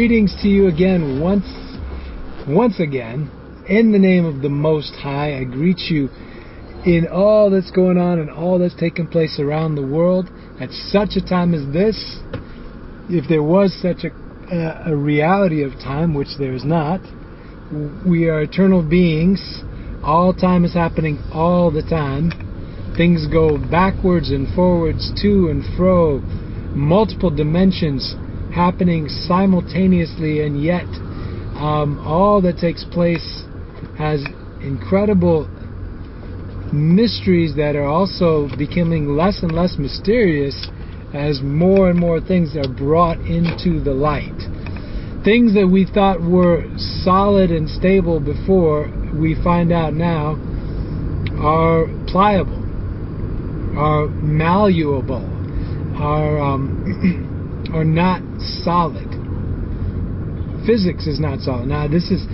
Greetings to you again, once again, in the name of the Most High. I greet you in all that's going on and all that's taking place around the world at such a time as this. If there was such a reality of time, which there is not, we are eternal beings. All time is happening all the time. Things go backwards and forwards, to and fro, multiple dimensions happening simultaneously, and yet all that takes place has incredible mysteries that are also becoming less and less mysterious as more and more things are brought into the light. Things that we thought were solid and stable before, we find out now are pliable, are malleable, are not solid. Physics is not solid. Now this is,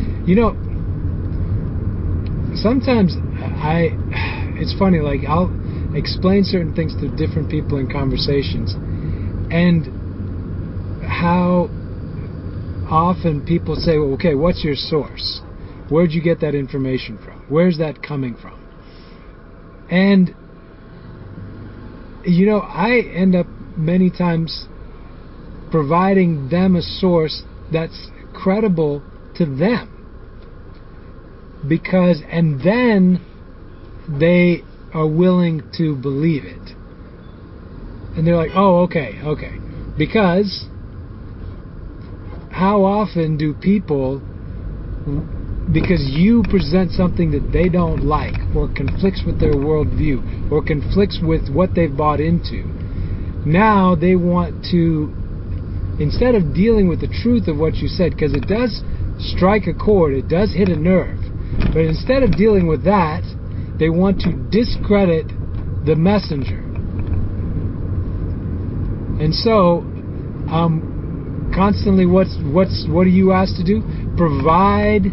sometimes it's funny, like I'll explain certain things to different people in conversations, and how often people say, well, okay, what's your source? Where'd you get that information from? Where's that coming from? And I end up many times providing them a source that's credible to them, and then they are willing to believe it, and they're like, oh, okay, because how often do people, because you present something that they don't like, or conflicts with their worldview, or conflicts with what they've bought into, now they want to, instead of dealing with the truth of what you said, because it does strike a chord, it does hit a nerve, but instead of dealing with that, they want to discredit the messenger. And so, constantly, what are you asked to do? Provide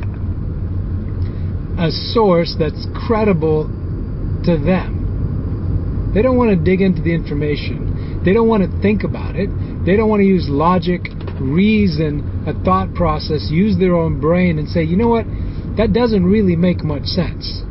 a source that's credible to them. They don't want to dig into the information. They don't want to think about it. They don't want to use logic, reason, a thought process, use their own brain and say, you know what, that doesn't really make much sense.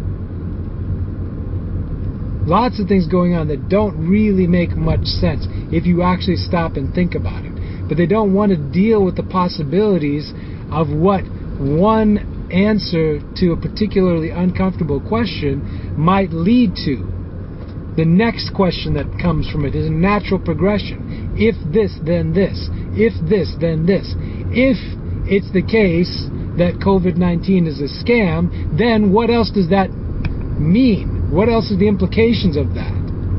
Lots of things going on that don't really make much sense if you actually stop and think about it. But they don't want to deal with the possibilities of what one answer to a particularly uncomfortable question might lead to. The next question that comes from it is a natural progression. If this, then this. If this, then this. If it's the case that COVID-19 is a scam, then what else does that mean? What else are the implications of that?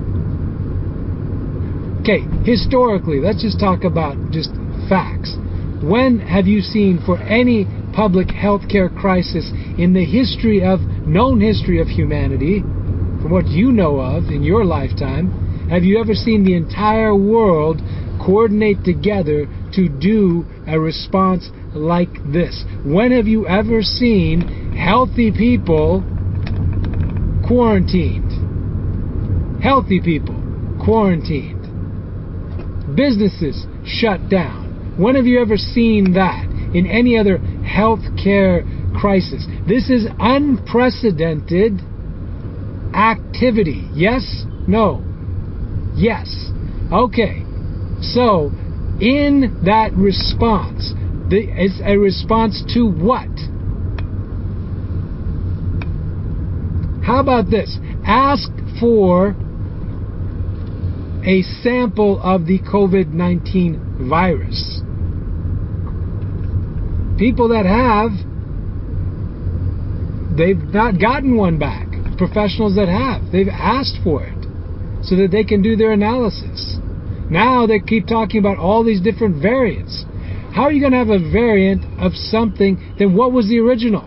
Okay, historically, let's just talk about just facts. When have you seen, for any public healthcare crisis in the known history of humanity, from what you know of in your lifetime, have you ever seen the entire world coordinate together to do a response like this? When have you ever seen healthy people quarantined? Healthy people quarantined. Businesses shut down. When have you ever seen that in any other healthcare crisis? This is unprecedented activity. Yes? No? Yes. Okay. So, in that response, it's a response to what? How about this? Ask for a sample of the COVID-19 virus. People that have, they've not gotten one back. Professionals that have, they've asked for it so that they can do their analysis. Now they keep talking about all these different variants. How are you going to have a variant of something, then what was the original?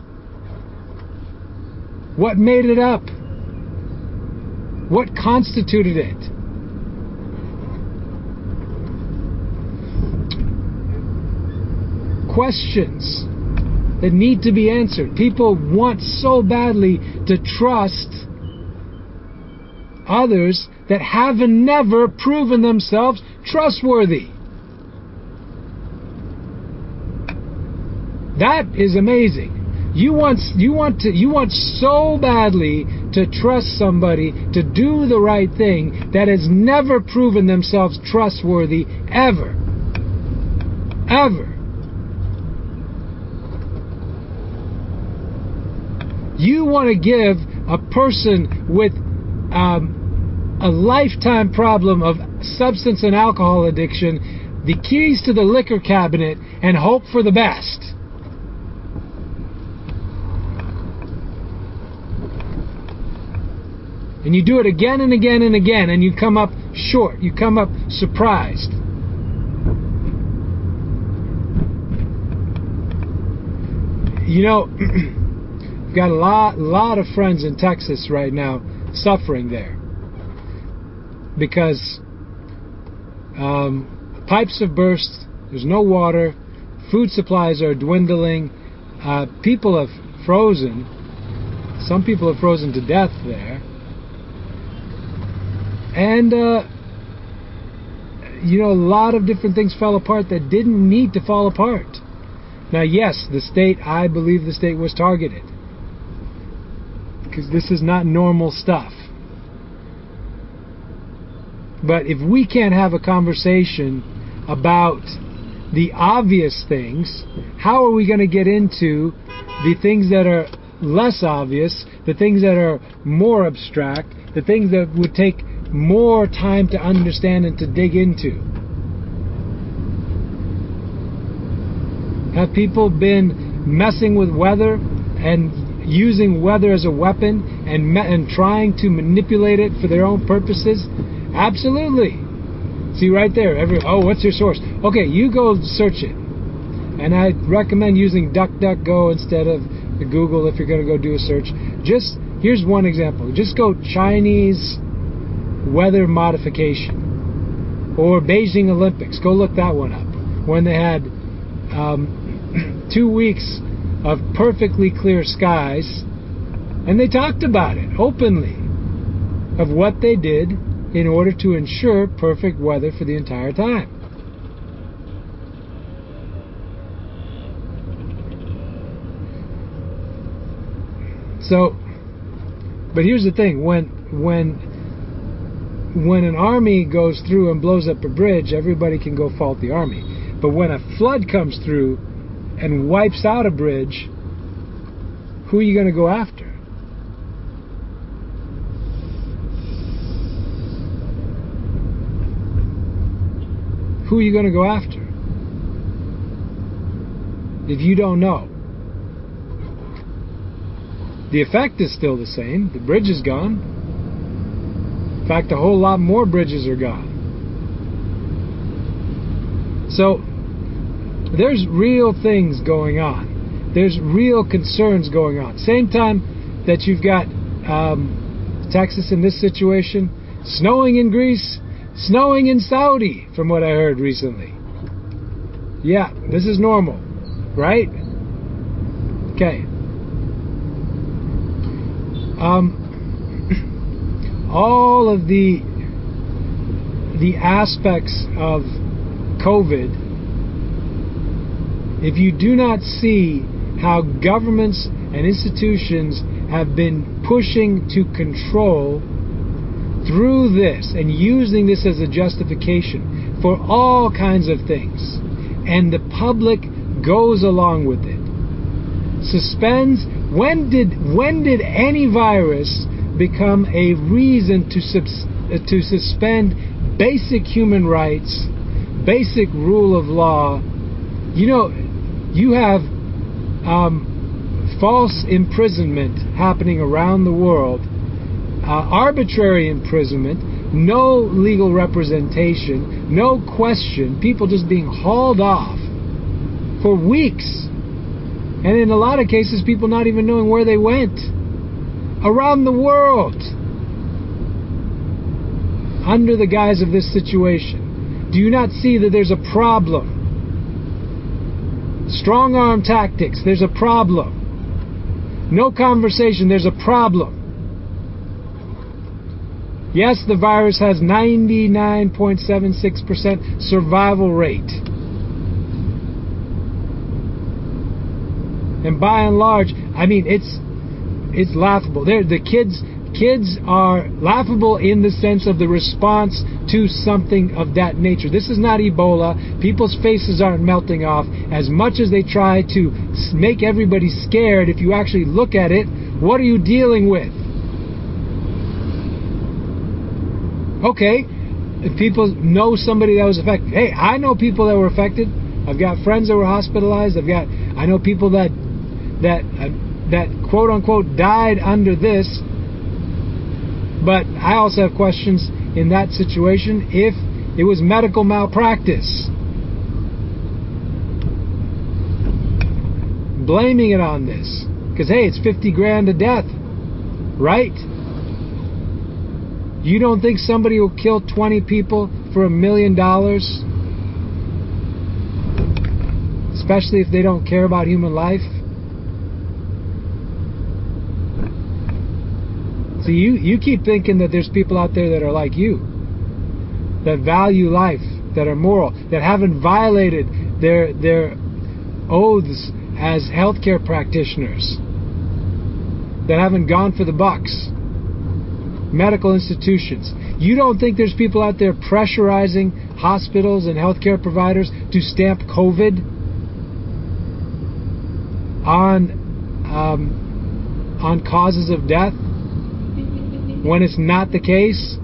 What made it up? What constituted it? Questions that need to be answered. People want so badly to trust others that have never proven themselves trustworthy. That is amazing. You want so badly to trust somebody to do the right thing that has never proven themselves trustworthy ever. Ever. You want to give a person with a lifetime problem of substance and alcohol addiction the keys to the liquor cabinet and hope for the best. And you do it again and again and again, and you come up short. You come up surprised. You know, I've got a lot of friends in Texas right now suffering there because pipes have burst. There's no water. Food supplies are dwindling. People have frozen. Some people have frozen to death there. And, you know, a lot of different things fell apart that didn't need to fall apart. Now, yes, I believe the state was targeted. Because this is not normal stuff. But if we can't have a conversation about the obvious things, how are we going to get into the things that are less obvious, the things that are more abstract, the things that would take more time to understand and to dig into? Have people been messing with weather and using weather as a weapon and trying to manipulate it for their own purposes? Absolutely. See right there, what's your source? Okay, you go search it. And I recommend using DuckDuckGo instead of Google if you're going to go do a search. Here's one example. Just go Chinese weather modification or Beijing Olympics. Go look that one up. When they had 2 weeks of perfectly clear skies, and they talked about it openly of what they did in order to ensure perfect weather for the entire time. So, but here's the thing: when an army goes through and blows up a bridge, everybody can go fault the army. But when a flood comes through and wipes out a bridge, who are you going to go after? Who are you going to go after? If you don't know. The effect is still the same. The bridge is gone. In fact, a whole lot more bridges are gone. So, there's real things going on. There's real concerns going on. Same time that you've got Texas in this situation, snowing in Greece, snowing in Saudi, from what I heard recently. Yeah, this is normal, right? Okay. All of the aspects of COVID, if you do not see how governments and institutions have been pushing to control through this and using this as a justification for all kinds of things, and the public goes along with it, suspends. When did any virus become a reason to suspend basic human rights, basic rule of law? You know, you have false imprisonment happening around the world, arbitrary imprisonment, no legal representation, no question, people just being hauled off for weeks. And in a lot of cases, people not even knowing where they went. Around the world. Under the guise of this situation. Do you not see that there's a problem? Strong arm tactics, there's a problem. No conversation, there's a problem. Yes, the virus has 99.76% survival rate. And by and large, I mean, it's laughable. The kids are laughable in the sense of the response to something of that nature. This is not Ebola. People's faces aren't melting off. As much as they try to make everybody scared, if you actually look at it, what are you dealing with? Okay, if people know somebody that was affected. Hey, I know people that were affected. I've got friends that were hospitalized. I know people that quote unquote died under this. But I also have questions in that situation if it was medical malpractice. Blaming it on this. Because, hey, it's $50,000 a death. Right? You don't think somebody will kill 20 people for $1 million? Especially if they don't care about human life? So you keep thinking that there's people out there that are like you, that value life, that are moral, that haven't violated their oaths as healthcare practitioners, that haven't gone for the bucks. Medical institutions. You don't think there's people out there pressurizing hospitals and healthcare providers to stamp COVID on causes of death when it's not the case?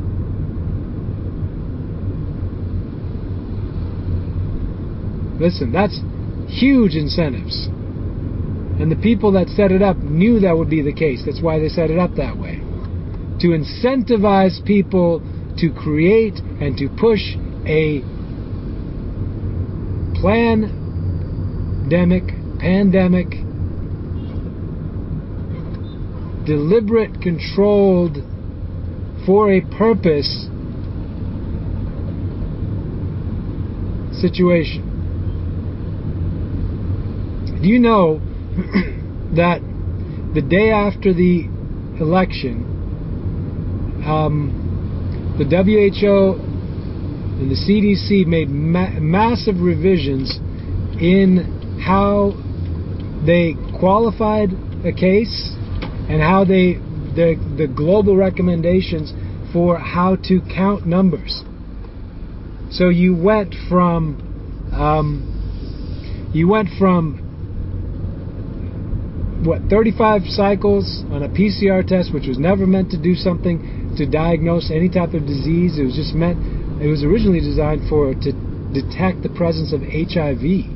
Listen, that's huge incentives. And the people that set it up knew that would be the case. That's why they set it up that way. To incentivize people to create and to push a pandemic, deliberate, controlled, for a purpose situation. Do you know that the day after the election, the WHO and the CDC made massive revisions in how they qualified a case and how the global recommendations for how to count numbers. So you went from 35 cycles on a PCR test, which was never meant to do something to diagnose any type of disease. It was originally designed to detect the presence of HIV,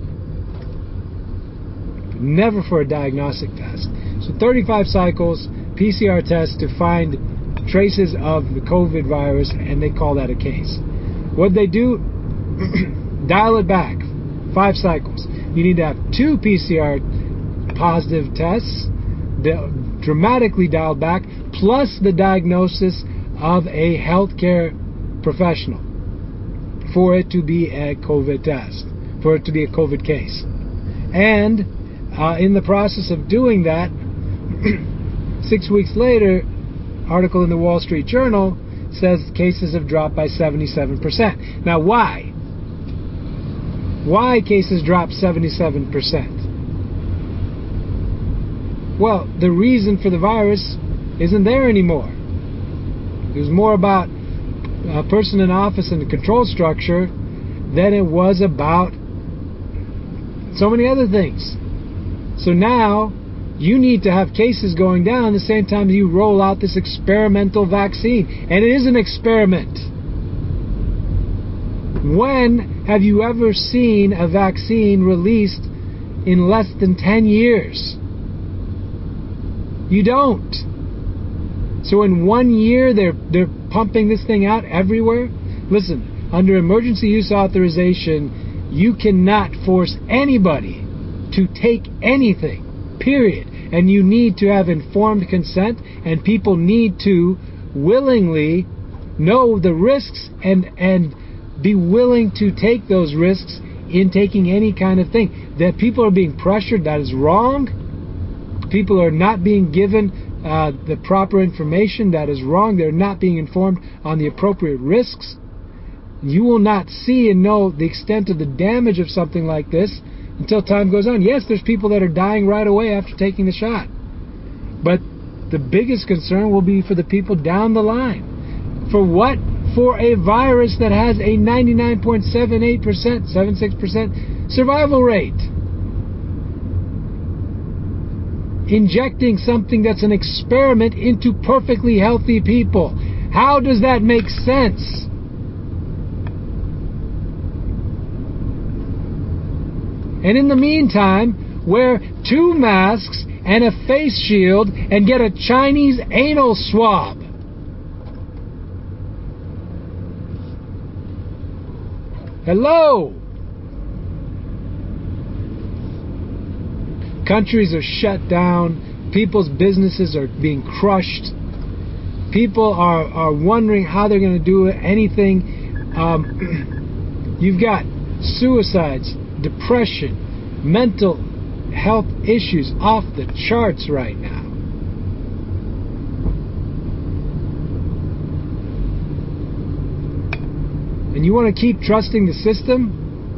never for a diagnostic test. So 35 cycles, PCR tests to find traces of the COVID virus, and they call that a case. What they do, dial it back, 5 cycles. You need to have 2 PCR positive tests, dramatically dialed back, plus the diagnosis of a healthcare professional for it to be a COVID test, for it to be a COVID case. And in the process of doing that, 6 weeks later, article in the Wall Street Journal says cases have dropped by 77%. Now, why? Why cases dropped 77%? Well, the reason for the virus isn't there anymore. It was more about a person in office and the control structure than it was about so many other things. So now you need to have cases going down at the same time you roll out this experimental vaccine. And it is an experiment. When have you ever seen a vaccine released in less than 10 years? You don't. So in 1 year, they're pumping this thing out everywhere? Listen, under emergency use authorization, you cannot force anybody to take anything, period. And you need to have informed consent, and people need to willingly know the risks and be willing to take those risks in taking any kind of thing. That people are being pressured, that is wrong. People are not being given the proper information, that is wrong. They're not being informed on the appropriate risks. You will not see and know the extent of the damage of something like this. until time goes on. Yes, there's people that are dying right away after taking the shot. But the biggest concern will be for the people down the line. For what? For a virus that has a 99.78%, 76% survival rate. Injecting something that's an experiment into perfectly healthy people. How does that make sense? And in the meantime, wear 2 masks and a face shield and get a Chinese anal swab. Hello? Countries are shut down. People's businesses are being crushed. People are wondering how they're going to do anything. You've got suicides, depression, mental health issues off the charts right now. And you want to keep trusting the system?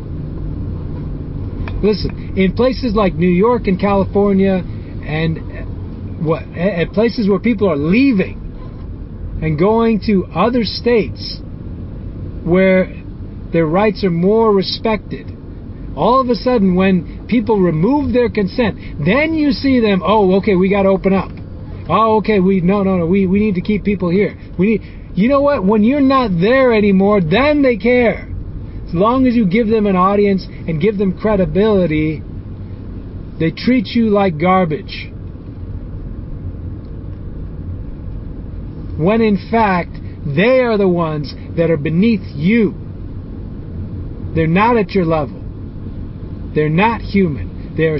Listen, in places like New York and California and at places where people are leaving and going to other states where their rights are more respected, all of a sudden when people remove their consent, then you see them, oh, okay, we got to open up. Oh, okay, we need to keep people here. You know what? When you're not there anymore, then they care. As long as you give them an audience and give them credibility, they treat you like garbage. When in fact, they are the ones that are beneath you. They're not at your level. They're not human. They're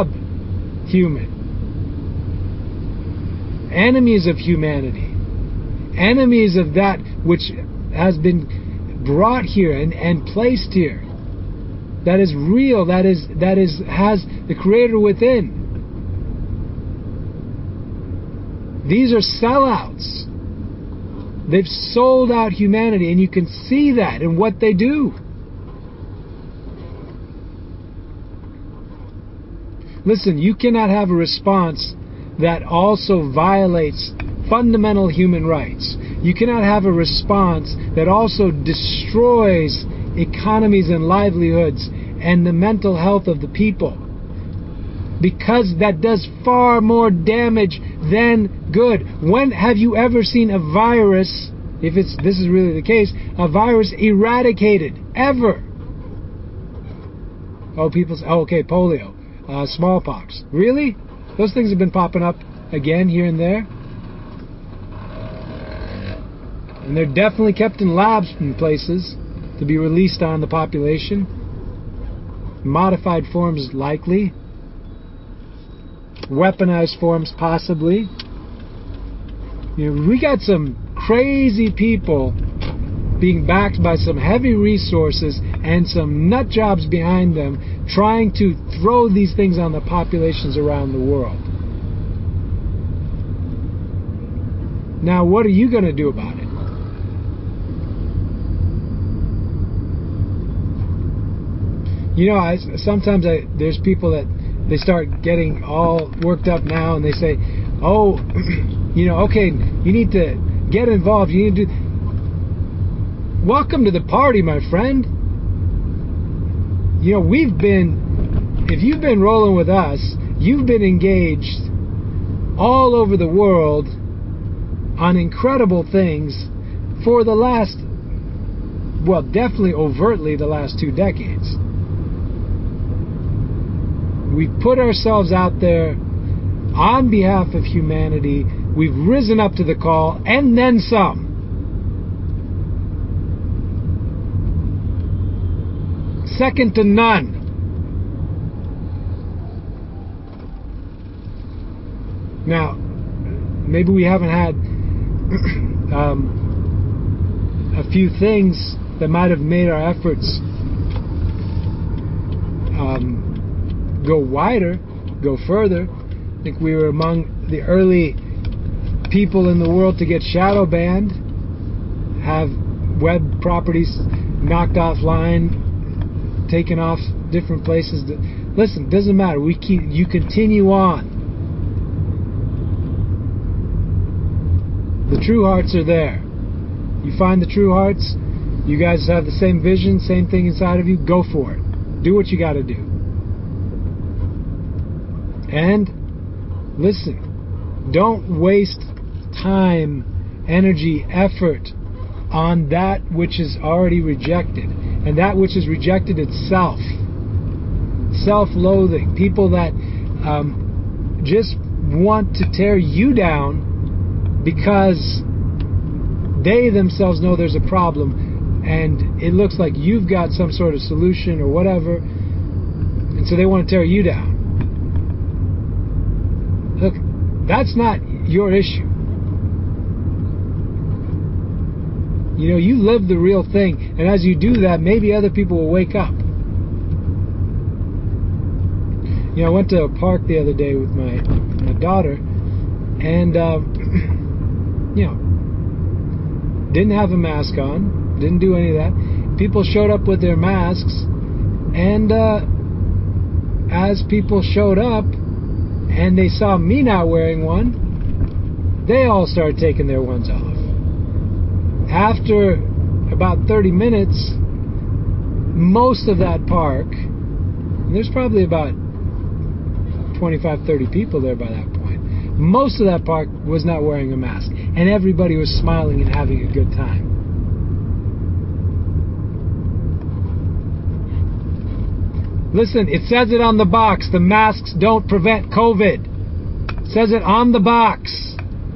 subhuman. Enemies of humanity. Enemies of that which has been brought here and placed here. That is real. That has the Creator within. These are sellouts. They've sold out humanity, and you can see that in what they do. Listen, you cannot have a response that also violates fundamental human rights. You cannot have a response that also destroys economies and livelihoods and the mental health of the people. Because that does far more damage than good. When have you ever seen a virus, if this is really the case, a virus eradicated? Ever? Oh, people say, oh, okay, polio, smallpox. Really? Those things have been popping up again here and there. And they're definitely kept in labs in places to be released on the population. Modified forms likely. Weaponized forms possibly. We got some crazy people being backed by some heavy resources and some nut jobs behind them trying to throw these things on the populations around the world. Now, what are you going to do about it? Sometimes there's people that they start getting all worked up now, and they say, "Oh, okay, you need to get involved. You need to welcome to the party, my friend." If you've been rolling with us, you've been engaged all over the world on incredible things for the last, well, definitely overtly the last 2 decades. We've put ourselves out there on behalf of humanity. We've risen up to the call, and then some. Second to none. Now, maybe we haven't had a few things that might have made our efforts go wider, go further. I think we were among the early people in the world to get shadow banned, have web properties knocked offline, taken off different places Listen, doesn't matter. You continue on. The true hearts are there. You find the true hearts. You guys have the same vision, same thing inside of you. Go for it. Do what you got to do. And listen, don't waste time, energy, effort on that which is already rejected. And that which is rejected itself. Self-loathing. People that just want to tear you down because they themselves know there's a problem and it looks like you've got some sort of solution or whatever, and so they want to tear you down. Look, that's not your issue. You know, you live the real thing, and as you do that, maybe other people will wake up. You know, I went to a park the other day with my daughter, and you know, didn't have a mask on, didn't do any of that. People showed up with their masks, and as people showed up and they saw me not wearing one, they all started taking their ones off. After about 30 minutes, most of that park, and there's probably about 25-30 people there by that point, most of that park was not wearing a mask, and everybody was smiling and having a good time. Listen, it says it on the box. The masks don't prevent COVID. It says it on the box.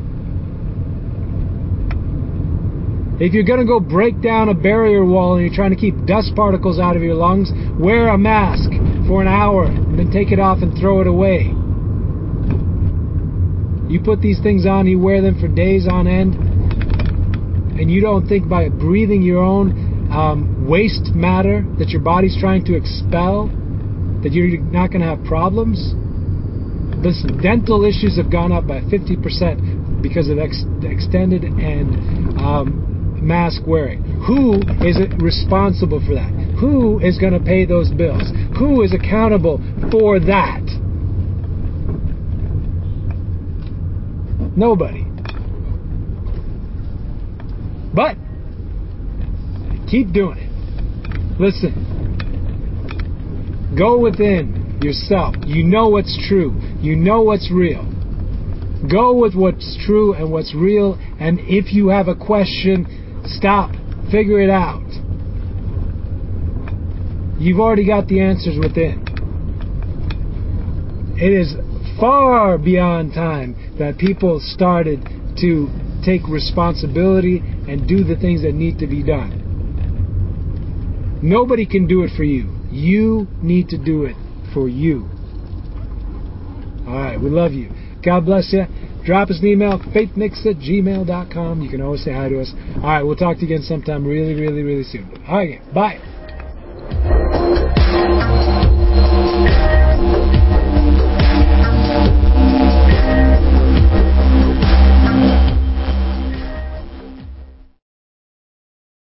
If you're going to go break down a barrier wall and you're trying to keep dust particles out of your lungs, wear a mask for an hour and then take it off and throw it away. You put these things on, you wear them for days on end, and you don't think by breathing your own waste matter that your body's trying to expel, that you're not going to have problems. Listen, dental issues have gone up by 50% because of extended and mask wearing. Who is responsible for that? Who is going to pay those bills? Who is accountable for that? Nobody. But keep doing it. Listen. Go within yourself. You know what's true. You know what's real. Go with what's true and what's real. And if you have a question, stop. Figure it out. You've already got the answers within. It is far beyond time that people started to take responsibility and do the things that need to be done. Nobody can do it for you. You need to do it for you. Alright, we love you. God bless you. Drop us an email, faithmix@gmail.com. You can always say hi to us. Alright, we'll talk to you again sometime really, really, really soon. Alright, bye.